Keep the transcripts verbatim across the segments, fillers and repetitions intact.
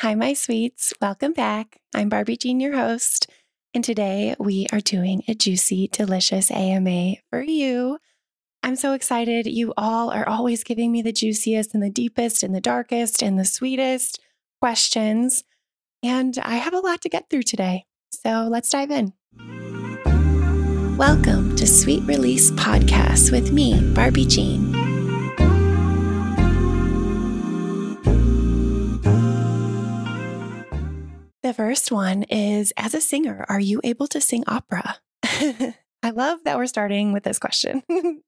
Hi, my sweets. Welcome back. I'm Barbie Jean, your host. And today we are doing a juicy, delicious A M A for you. I'm so excited. You all are always giving me the juiciest and the deepest and the darkest and the sweetest questions. And I have a lot to get through today. So let's dive in. Welcome to Sweet Release Podcast with me, Barbie Jean. The first one is, as a singer, are you able to sing opera? I love that we're starting with this question.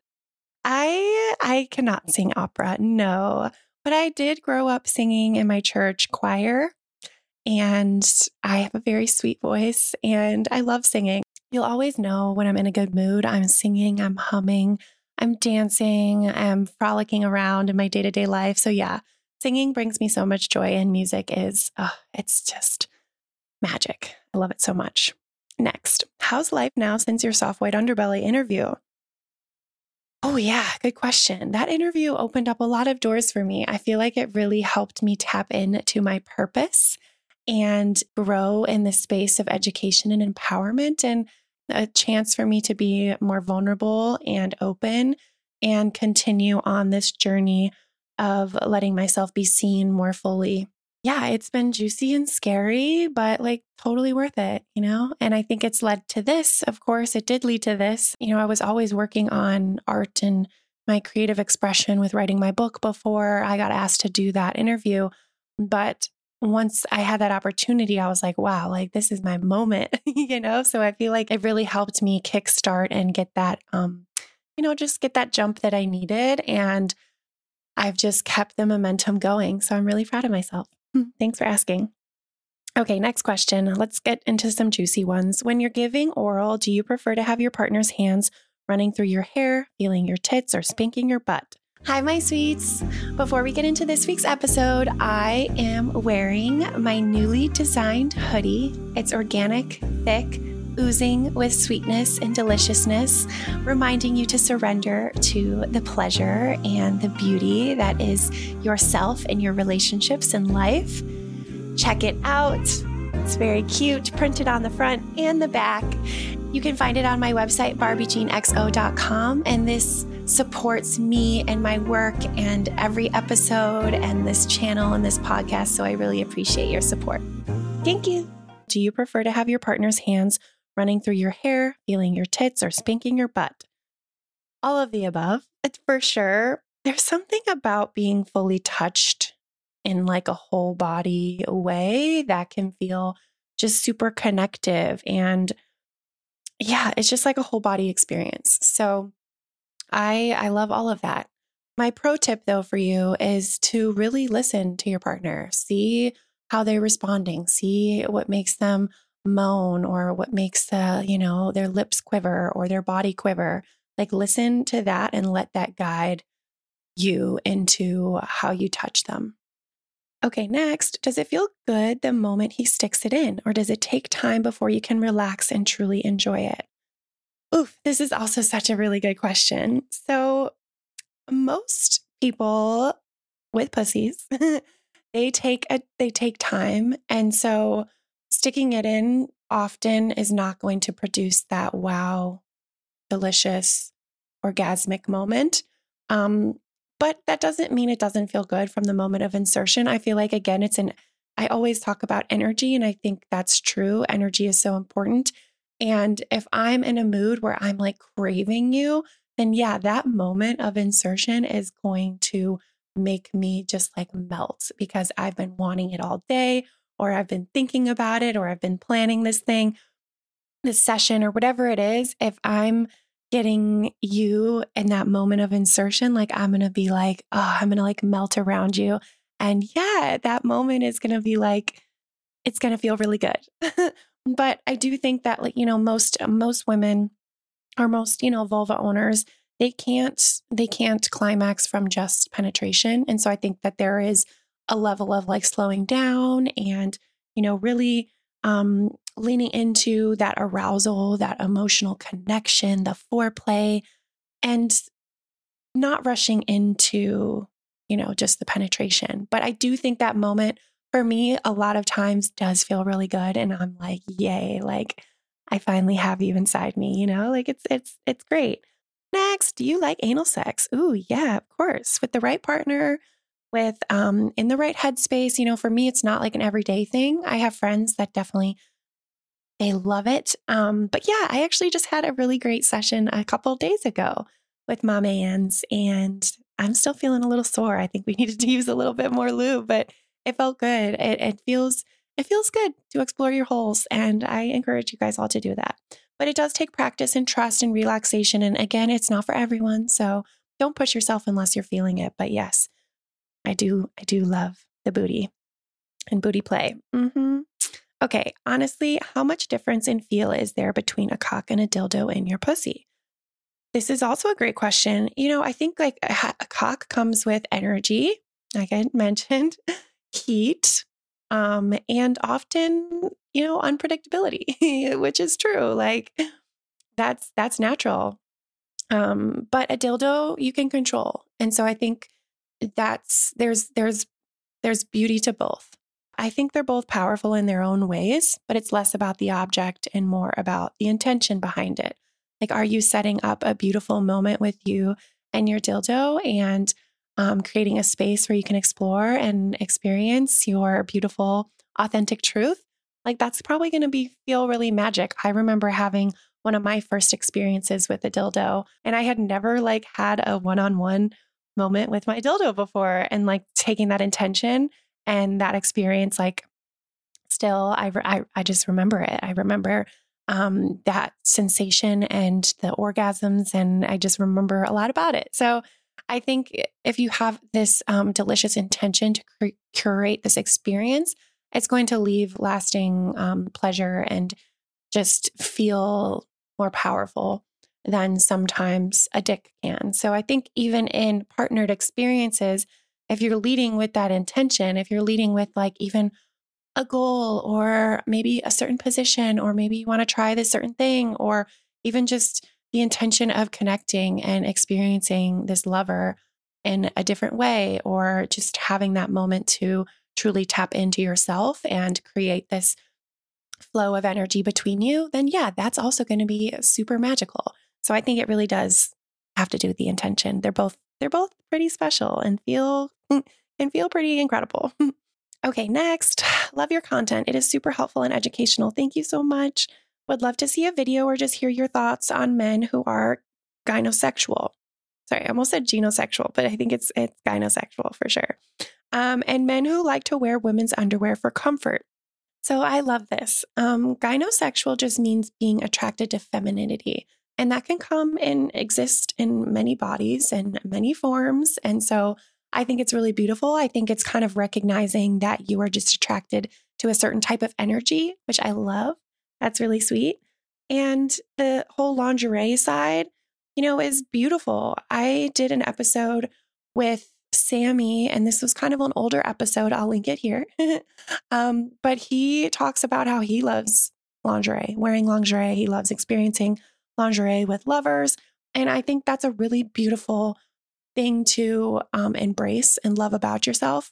I I cannot sing opera, no, but I did grow up singing in my church choir, and I have a very sweet voice, and I love singing. You'll always know when I'm in a good mood. I'm singing, I'm humming, I'm dancing, I'm frolicking around in my day-to-day life. So yeah, singing brings me so much joy, and music is, uh, it's just magic. I love it so much. Next, how's life now since your soft white underbelly interview? Oh, yeah, good question. That interview opened up a lot of doors for me. I feel like it really helped me tap into my purpose and grow in the space of education and empowerment, and a chance for me to be more vulnerable and open and continue on this journey of letting myself be seen more fully. Yeah, it's been juicy and scary, but like totally worth it, you know? And I think it's led to this. Of course, it did lead to this. You know, I was always working on art and my creative expression with writing my book before I got asked to do that interview. But once I had that opportunity, I was like, wow, like this is my moment, you know? So I feel like it really helped me kickstart and get that, um, you know, just get that jump that I needed. And I've just kept the momentum going. So I'm really proud of myself. Thanks for asking. Okay, next question. Let's get into some juicy ones. When you're giving oral, do you prefer to have your partner's hands running through your hair, feeling your tits, or spanking your butt? Hi, my sweets. Before we get into this week's episode, I am wearing my newly designed hoodie. It's organic, thick, oozing with sweetness and deliciousness, reminding you to surrender to the pleasure and the beauty that is yourself and your relationships in life. Check it out. It's very cute, printed on the front and the back. You can find it on my website, barbie jean x o dot com, and this supports me and my work and every episode and this channel and this podcast, so I really appreciate your support. Thank you. Do you prefer to have your partner's hands running through your hair, feeling your tits, or spanking your butt? All of the above. It's for sure. There's something about being fully touched in like a whole body way that can feel just super connective. And yeah, it's just like a whole body experience. So I I love all of that. My pro tip though for you is to really listen to your partner. See how they're responding. See what makes them moan or what makes the, you know, their lips quiver or their body quiver. Like listen to that and let that guide you into how you touch them. Okay, next, does it feel good the moment he sticks it in, or does it take time before you can relax and truly enjoy it? Oof, this is also such a really good question. So most people with pussies, they take a they take time. And so sticking it in often is not going to produce that wow, delicious, orgasmic moment. Um, but that doesn't mean it doesn't feel good from the moment of insertion. I feel like, again, it's an, I always talk about energy, and I think that's true. Energy is so important. And if I'm in a mood where I'm like craving you, then yeah, that moment of insertion is going to make me just like melt because I've been wanting it all day, or I've been thinking about it, or I've been planning this thing, this session, or whatever it is. If I'm getting you in that moment of insertion, like I'm going to be like, oh, I'm going to like melt around you. And yeah, that moment is going to be like, it's going to feel really good. But I do think that, like, you know, most, most women or most, you know, vulva owners, they can't, they can't climax from just penetration. And so I think that there is a level of like slowing down and, you know, really um, leaning into that arousal, that emotional connection, the foreplay, and not rushing into, you know, just the penetration. But I do think that moment for me, a lot of times does feel really good. And I'm like, yay, like I finally have you inside me, you know, like it's, it's, it's great. Next, do you like anal sex? Ooh, yeah, of course. With the right partner, with um in the right headspace. You know, for me, it's not like an everyday thing. I have friends that definitely they love it. Um, but yeah, I actually just had a really great session a couple of days ago with Mom Ann's, and I'm still feeling a little sore. I think we needed to use a little bit more lube, but it felt good. It, it feels it feels good to explore your holes, and I encourage you guys all to do that. But it does take practice and trust and relaxation. And again, it's not for everyone, so don't push yourself unless you're feeling it. But yes, I do I do love the booty and booty play. Mm-hmm. Okay, honestly, how much difference in feel is there between a cock and a dildo in your pussy? This is also a great question. You know, I think like a, a cock comes with energy, like I mentioned, heat, um, and often, you know, unpredictability, which is true. Like that's that's natural. Um, but a dildo you can control. And so I think that's there's there's there's beauty to both. I think they're both powerful in their own ways, but it's less about the object and more about the intention behind it. Like, are you setting up a beautiful moment with you and your dildo and um, creating a space where you can explore and experience your beautiful, authentic truth? Like, that's probably going to be feel really magic. I remember having one of my first experiences with a dildo, and I had never like had a one-on-one moment with my dildo before, and like taking that intention and that experience, like still, I, I, I just remember it. I remember um, that sensation and the orgasms, and I just remember a lot about it. So I think if you have this um, delicious intention to cur- curate this experience, it's going to leave lasting um, pleasure and just feel more powerful than sometimes a dick can. So I think even in partnered experiences, if you're leading with that intention, if you're leading with like even a goal or maybe a certain position, or maybe you want to try this certain thing, or even just the intention of connecting and experiencing this lover in a different way, or just having that moment to truly tap into yourself and create this flow of energy between you, then yeah, that's also going to be super magical. So I think it really does have to do with the intention. They're both they're both pretty special and feel and feel pretty incredible. Okay, next, love your content. It is super helpful and educational. Thank you so much. Would love to see a video or just hear your thoughts on men who are gynosexual. Sorry, I almost said genosexual, but I think it's it's gynosexual for sure. Um, and men who like to wear women's underwear for comfort. So I love this. Um, gynosexual just means being attracted to femininity. And that can come and exist in many bodies and many forms. And so I think it's really beautiful. I think it's kind of recognizing that you are just attracted to a certain type of energy, which I love. That's really sweet. And the whole lingerie side, you know, is beautiful. I did an episode with Sammy, and this was kind of an older episode. I'll link it here. um, but he talks about how he loves lingerie, wearing lingerie. He loves experiencing lingerie with lovers. And I think that's a really beautiful thing to um, embrace and love about yourself.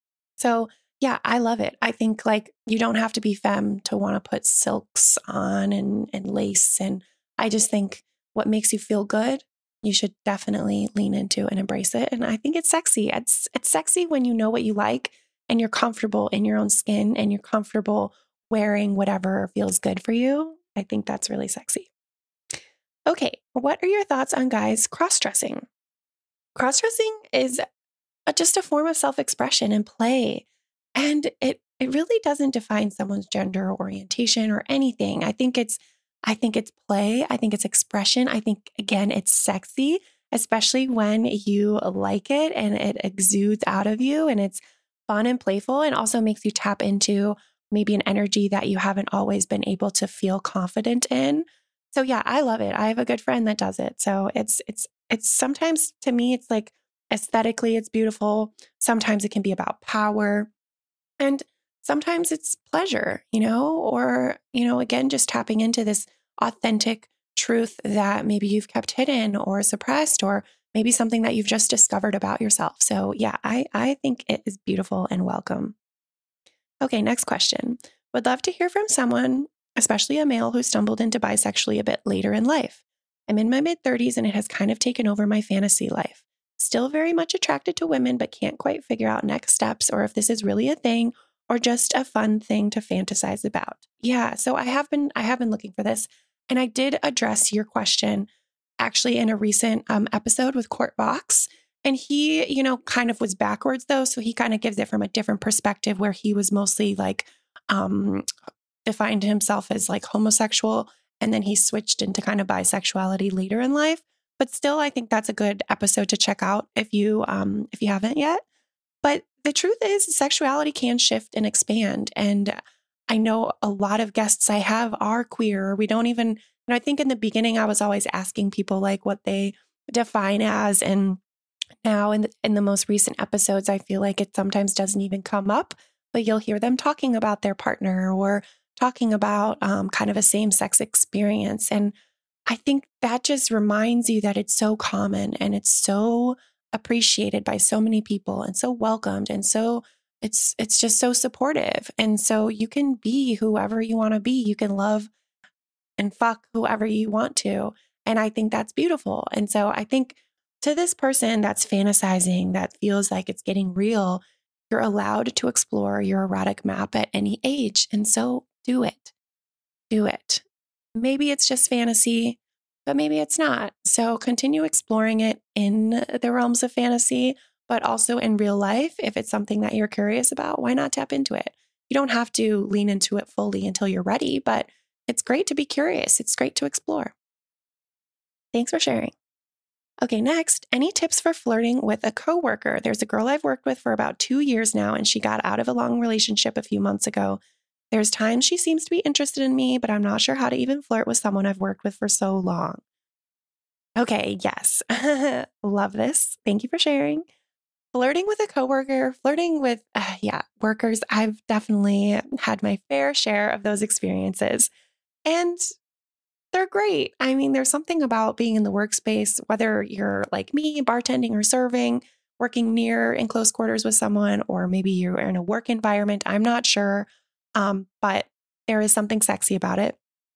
So yeah, I love it. I think like you don't have to be femme to want to put silks on and, and lace. And I just think what makes you feel good, you should definitely lean into and embrace it. And I think it's sexy. It's it's sexy when you know what you like and you're comfortable in your own skin and you're comfortable wearing whatever feels good for you. I think that's really sexy. Okay, what are your thoughts on guys cross-dressing? Cross-dressing is a, just a form of self-expression and play. And it it really doesn't define someone's gender orientation or anything. I think it's I think it's play. I think it's expression. I think again, it's sexy, especially when you like it and it exudes out of you and it's fun and playful, and also makes you tap into maybe an energy that you haven't always been able to feel confident in. So yeah, I love it. I have a good friend that does it. So it's it's it's sometimes to me it's like aesthetically it's beautiful. Sometimes it can be about power. And sometimes it's pleasure, you know, or, you know, again, just tapping into this authentic truth that maybe you've kept hidden or suppressed, or maybe something that you've just discovered about yourself. So yeah, I, I think it is beautiful and welcome. Okay, next question. Would love to hear from someone, especially a male who stumbled into bisexuality a bit later in life. I'm in my mid thirties and it has kind of taken over my fantasy life. Still very much attracted to women, but can't quite figure out next steps or if this is really a thing or just a fun thing to fantasize about. Yeah, so I have been I have been looking for this, and I did address your question actually in a recent um, episode with Court Vox. And he, you know, kind of was backwards though. So he kind of gives it from a different perspective where he was mostly like, um, defined himself as like homosexual. And then he switched into kind of bisexuality later in life. But still, I think that's a good episode to check out if you, um, if you haven't yet. But the truth is sexuality can shift and expand. And I know a lot of guests I have are queer. We don't even, you know, I think in the beginning, I was always asking people like what they define as, and now in the, in the most recent episodes, I feel like it sometimes doesn't even come up, but you'll hear them talking about their partner or talking about um, kind of a same-sex experience. And I think that just reminds you that it's so common and it's so appreciated by so many people and so welcomed. And so it's it's just so supportive. And so you can be whoever you want to be. You can love and fuck whoever you want to. And I think that's beautiful. And so I think to this person that's fantasizing, that feels like it's getting real, you're allowed to explore your erotic map at any age. And so do it. Do it. Maybe it's just fantasy, but maybe it's not. So continue exploring it in the realms of fantasy, but also in real life. If it's something that you're curious about, why not tap into it? You don't have to lean into it fully until you're ready, but it's great to be curious. It's great to explore. Thanks for sharing. Okay, next, any tips for flirting with a coworker? There's a girl I've worked with for about two years now, and she got out of a long relationship a few months ago. There's times she seems to be interested in me, but I'm not sure how to even flirt with someone I've worked with for so long. Okay, yes. Love this. Thank you for sharing. Flirting with a coworker, flirting with, uh, yeah, workers. I've definitely had my fair share of those experiences. And they're great. I mean, there's something about being in the workspace, whether you're like me, bartending or serving, working near in close quarters with someone, or maybe you're in a work environment. I'm not sure. Um, but there is something sexy about it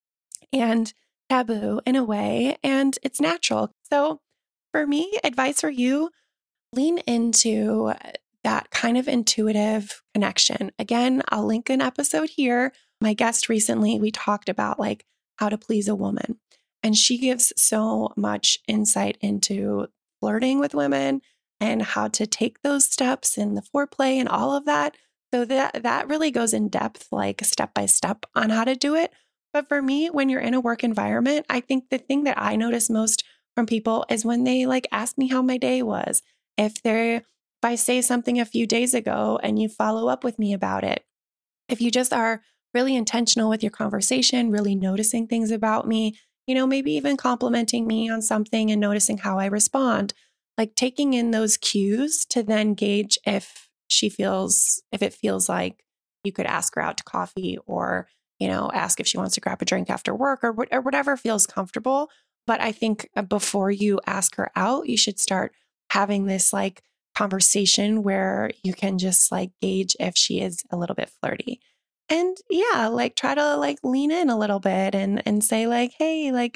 and taboo in a way, and it's natural. So for me, advice for you, lean into that kind of intuitive connection. Again, I'll link an episode here. My guest recently, we talked about like how to please a woman, and she gives so much insight into flirting with women and how to take those steps and the foreplay and all of that. So that that really goes in depth, like step by step on how to do it. But for me, when you're in a work environment, I think the thing that I notice most from people is when they like ask me how my day was. If they're, if I say something a few days ago and you follow up with me about it, if you just are really intentional with your conversation, really noticing things about me, you know, maybe even complimenting me on something and noticing how I respond, like taking in those cues to then gauge if she feels, if it feels like you could ask her out to coffee or, you know, ask if she wants to grab a drink after work or, or whatever feels comfortable. But I think before you ask her out, you should start having this like conversation where you can just like gauge if she is a little bit flirty. And yeah, like try to like lean in a little bit and and say like, "Hey, like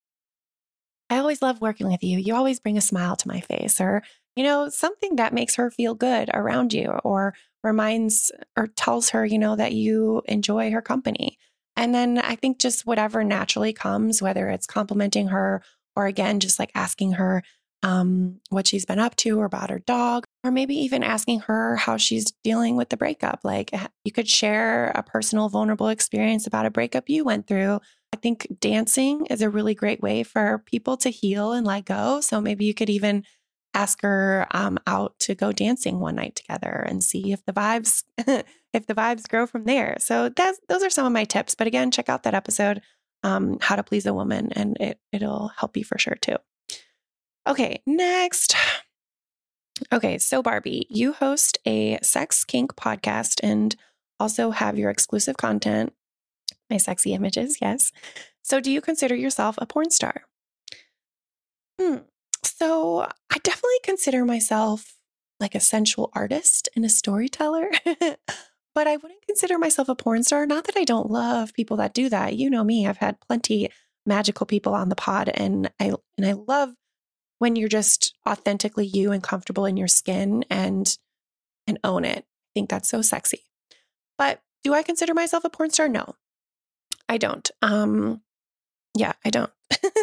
I always love working with you. You always bring a smile to my face," or, you know, something that makes her feel good around you or reminds or tells her, you know, that you enjoy her company. And then I think just whatever naturally comes, whether it's complimenting her or again, just like asking her um, what she's been up to or about her dog, or maybe even asking her how she's dealing with the breakup. Like h- you could share a personal, vulnerable experience about a breakup you went through. I think dancing is a really great way for people to heal and let go. So maybe you could even ask her um, out to go dancing one night together and see if the vibes if the vibes grow from there. So that's those are some of my tips. But again, check out that episode, um, How to Please a Woman, and it it'll help you for sure too. Okay, next. Okay, so Barbie, you host a sex kink podcast and also have your exclusive content, my sexy images, yes. So do you consider yourself a porn star? Hmm. So I definitely consider myself like a sensual artist and a storyteller. but I wouldn't consider myself a porn star. Not that I don't love people that do that. You know me, I've had plenty magical people on the pod, and I and I love when you're just authentically you and comfortable in your skin and and own it. I think that's so sexy. But do I consider myself a porn star? No, I don't. Um, yeah, I don't.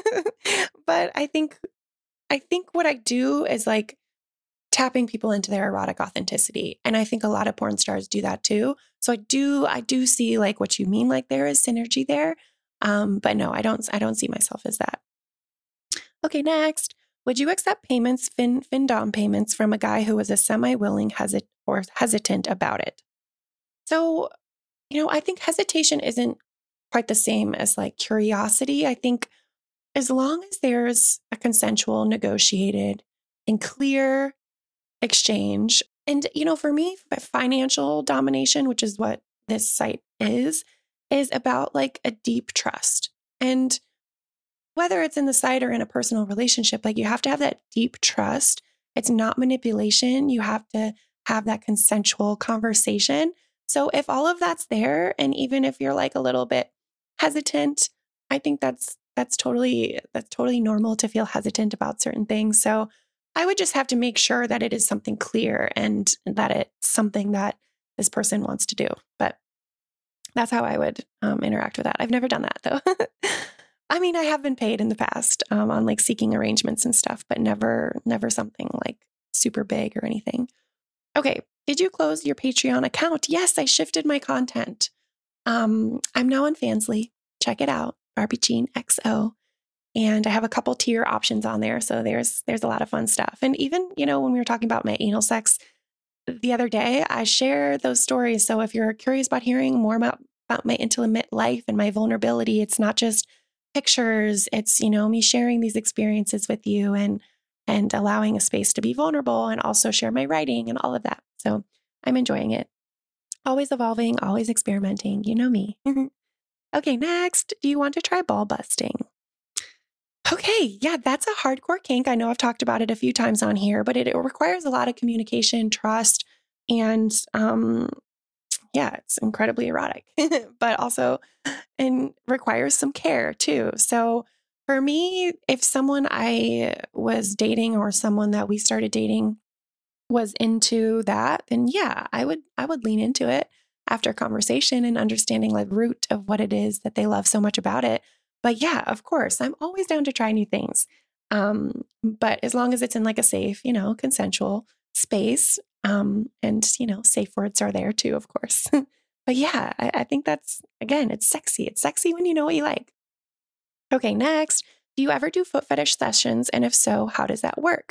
But I think I think what I do is like tapping people into their erotic authenticity. And I think a lot of porn stars do that too. So I do, I do see like what you mean, like there is synergy there. Um, but no, I don't, I don't see myself as that. Okay, next. Would you accept payments, fin, FinDom payments from a guy who was a semi-willing hesit or hesitant about it? So, you know, I think hesitation isn't quite the same as like curiosity. I think as long as there's a consensual, negotiated, and clear exchange. And, you know, for me, financial domination, which is what this site is, is about like a deep trust. And whether it's in the site or in a personal relationship, like you have to have that deep trust. It's not manipulation. You have to have that consensual conversation. So if all of that's there, and even if you're like a little bit hesitant, I think that's that's totally that's totally normal to feel hesitant about certain things. So I would just have to make sure that it is something clear and that it's something that this person wants to do. But that's how I would um, interact with that. I've never done that though. I mean, I have been paid in the past um, on like seeking arrangements and stuff, but never, never something like super big or anything. Okay. Did you close your Patreon account? Yes, I shifted my content. Um, I'm now on Fansly. Check it out. Barbie Jean X O. And I have a couple tier options on there. So there's, there's a lot of fun stuff. And even, you know, when we were talking about my anal sex the other day, I share those stories. So if you're curious about hearing more about, about my intimate life and my vulnerability, it's not just pictures. It's, you know, me sharing these experiences with you and, and allowing a space to be vulnerable and also share my writing and all of that. So I'm enjoying it. Always evolving, always experimenting. You know me. Okay, next. Do you want to try ball busting? Okay, yeah, that's a hardcore kink. I know I've talked about it a few times on here, but it, it requires a lot of communication, trust, and um, yeah, it's incredibly erotic, but also and requires some care too. So for me, if someone I was dating or someone that we started dating was into that, then yeah, I would I would lean into it after conversation and understanding like root of what it is that they love so much about it. But yeah, of course, I'm always down to try new things. Um, but as long as it's in like a safe, you know, consensual space, um, and you know, safe words are there too, of course. But yeah, I, I think that's again, it's sexy. It's sexy when you know what you like. Okay, next, do you ever do foot fetish sessions? And if so, how does that work?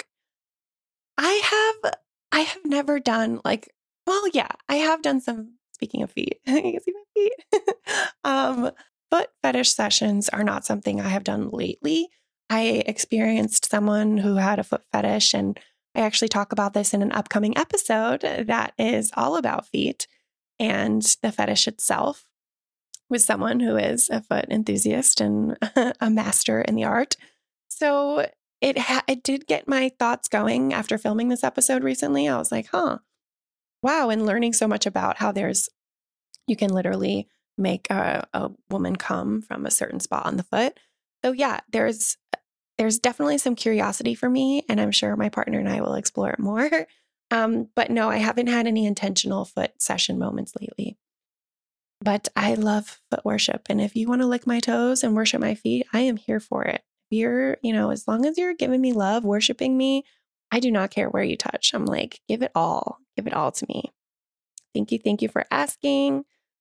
I have I have never done like, well, yeah, I have done some, speaking of feet, you can see my feet. um, foot fetish sessions are not something I have done lately. I experienced someone who had a foot fetish, and I actually talk about this in an upcoming episode that is all about feet and the fetish itself with someone who is a foot enthusiast and a master in the art. So it ha- it did get my thoughts going after filming this episode recently. I was like, huh, wow. And learning so much about how there's, you can literally make a, a woman come from a certain spot on the foot. So yeah, there's, there's definitely some curiosity for me, and I'm sure my partner and I will explore it more. Um, but no, I haven't had any intentional foot session moments lately. But I love foot worship. And if you want to lick my toes and worship my feet, I am here for it. If you're, you know, as long as you're giving me love, worshiping me, I do not care where you touch. I'm like, give it all. Give it all to me. Thank you. Thank you for asking.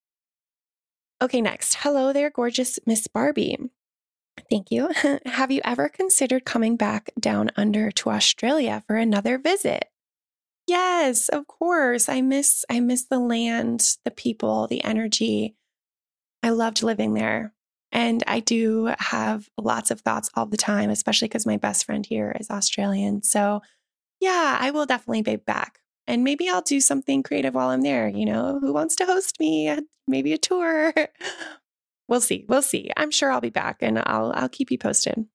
Okay, next. Hello there, gorgeous Miss Barbie. Thank you. Have you ever considered coming back down under to Australia for another visit? Yes, of course. I miss I miss the land, the people, the energy. I loved living there. And I do have lots of thoughts all the time, especially because my best friend here is Australian. So yeah, I will definitely be back. And maybe I'll do something creative while I'm there. You know, who wants to host me? Maybe a tour. We'll see. We'll see. I'm sure I'll be back, and I'll I'll keep you posted.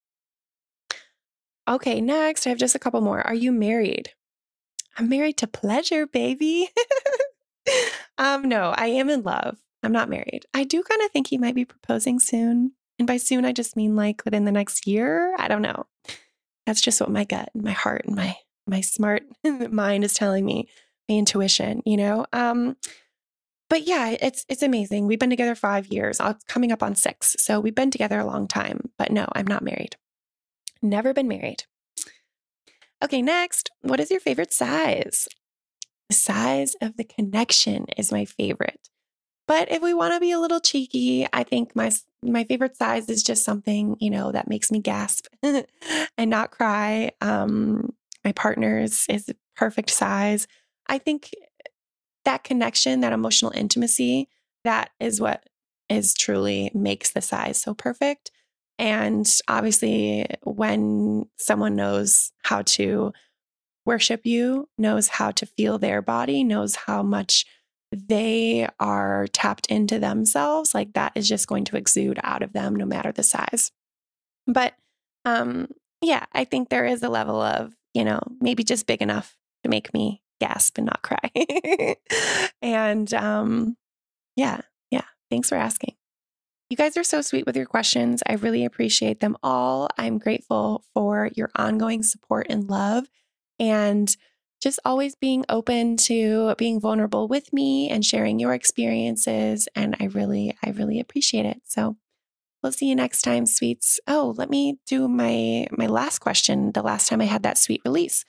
Okay, next, I have just a couple more. Are you married? I'm married to pleasure, baby. um, no, I am in love. I'm not married. I do kind of think he might be proposing soon. And by soon, I just mean like within the next year. I don't know. That's just what my gut and my heart and my my smart mind is telling me, my intuition, you know? Um, but yeah, it's it's amazing. We've been together five years. It's coming up on six. So we've been together a long time. But no, I'm not married. Never been married. Okay, next. What is your favorite size? The size of the connection is my favorite. But if we want to be a little cheeky, I think my my favorite size is just something, you know, that makes me gasp and not cry. Um, my partner's is a perfect size. I think that connection, that emotional intimacy, that is what is truly makes the size so perfect. And obviously, when someone knows how to worship you, knows how to feel their body, knows how much they are tapped into themselves, like that is just going to exude out of them no matter the size. But um, yeah, I think there is a level of, you know, maybe just big enough to make me gasp and not cry. and um, yeah, yeah, thanks for asking. You guys are so sweet with your questions. I really appreciate them all. I'm grateful for your ongoing support and love and just always being open to being vulnerable with me and sharing your experiences. And I really, I really appreciate it. So we'll see you next time, sweets. Oh, let me do my my last question. The last time I had that sweet release.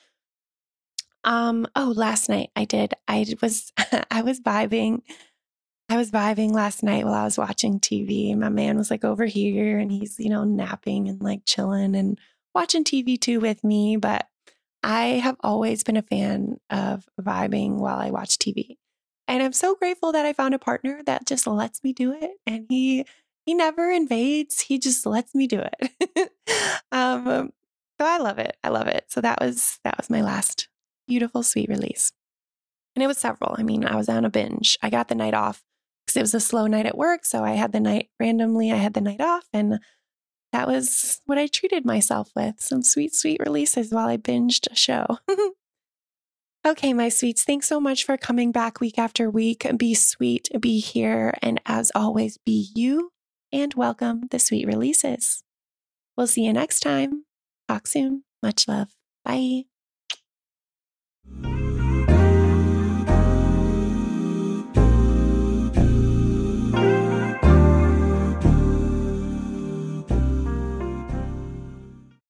Um, oh, last night I did. I was I was vibing. I was vibing last night while I was watching T V. My man was like over here and he's, you know, napping and like chilling and watching T V too with me. But I have always been a fan of vibing while I watch T V. And I'm so grateful that I found a partner that just lets me do it. And he he never invades. He just lets me do it. um, so I love it. I love it. So that was that was my last beautiful sweet release. And it was several. I mean, I was on a binge. I got the night off because it was a slow night at work. So I had the night randomly, I had the night off. And that was what I treated myself with, some sweet, sweet releases while I binged a show. Okay, my sweets, thanks so much for coming back week after week. Be sweet, be here. And as always, be you and welcome the sweet releases. We'll see you next time. Talk soon. Much love. Bye.